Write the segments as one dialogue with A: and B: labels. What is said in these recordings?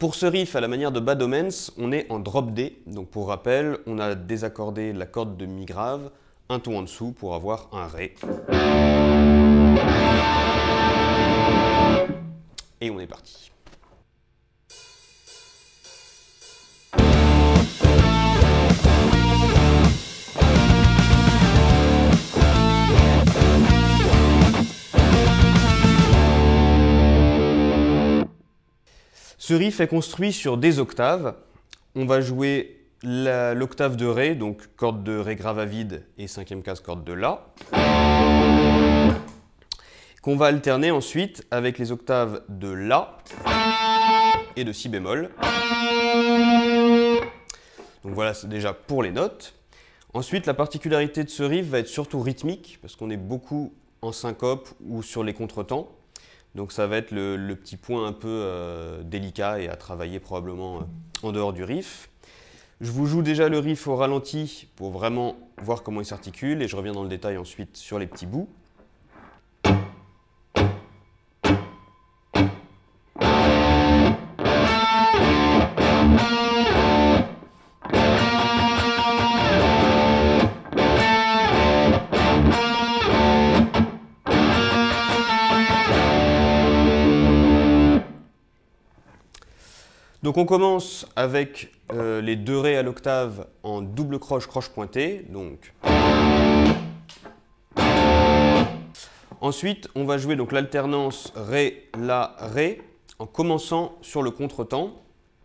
A: Pour ce riff, à la manière de Bad Omens, on est en drop D. Donc pour rappel, on a désaccordé la corde de Mi grave, un ton en dessous pour avoir un Ré. Et on est parti. Ce riff est construit sur des octaves. On va jouer l'octave de Ré, donc corde de Ré grave à vide et cinquième case corde de La, qu'on va alterner ensuite avec les octaves de La et de Si bémol. Donc voilà, c'est déjà pour les notes. Ensuite, la particularité de ce riff va être surtout rythmique, parce qu'on est beaucoup en syncope ou sur les contretemps. Donc ça va être le petit point un peu délicat et à travailler probablement en dehors du riff. Je vous joue déjà le riff au ralenti pour vraiment voir comment il s'articule et je reviens dans le détail ensuite sur les petits bouts. Donc on commence avec les deux Ré à l'octave en double croche, croche pointée. Donc. Ensuite, on va jouer l'alternance Ré, La, Ré en commençant sur le contretemps.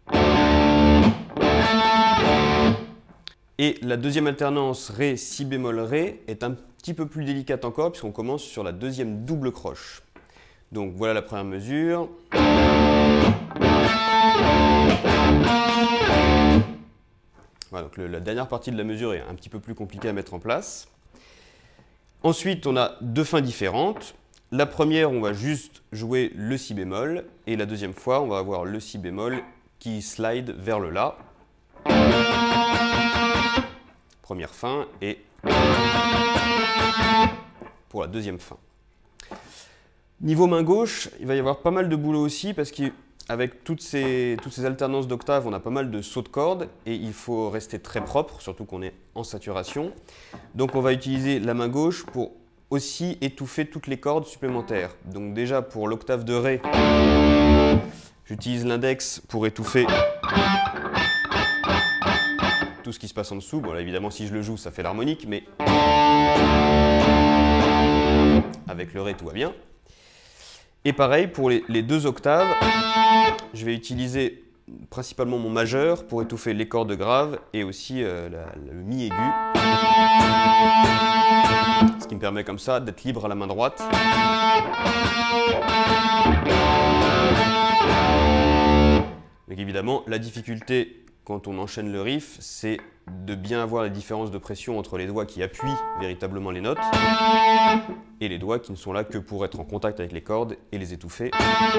A: Et la deuxième alternance Ré, Si bémol, Ré est un petit peu plus délicate encore puisqu'on commence sur la deuxième double croche. Donc voilà la première mesure. Voilà, donc la dernière partie de la mesure est un petit peu plus compliquée à mettre en place. Ensuite, on a deux fins différentes. La première, on va juste jouer le Si bémol. Et la deuxième fois, on va avoir le Si bémol qui slide vers le La. Première fin et pour la deuxième fin. Niveau main gauche, il va y avoir pas mal de boulot aussi parce qu'avec toutes ces alternances d'octaves, on a pas mal de sauts de cordes et il faut rester très propre, surtout qu'on est en saturation. Donc on va utiliser la main gauche pour aussi étouffer toutes les cordes supplémentaires. Donc déjà pour l'octave de Ré, j'utilise l'index pour étouffer tout ce qui se passe en dessous. Bon là évidemment si je le joue ça fait l'harmonique, mais avec le Ré tout va bien. Et pareil, pour les deux octaves, je vais utiliser principalement mon majeur pour étouffer les cordes graves et aussi le mi aigu. Ce qui me permet comme ça d'être libre à la main droite. Donc évidemment, la difficulté quand on enchaîne le riff, c'est de bien avoir les différences de pression entre les doigts qui appuient véritablement les notes et les doigts qui ne sont là que pour être en contact avec les cordes et les étouffer.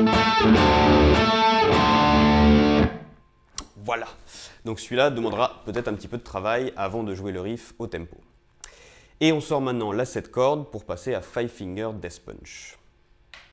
A: Voilà. Donc celui-là demandera peut-être un petit peu de travail avant de jouer le riff au tempo. Et on sort maintenant la 7 cordes pour passer à Five Finger Death Punch.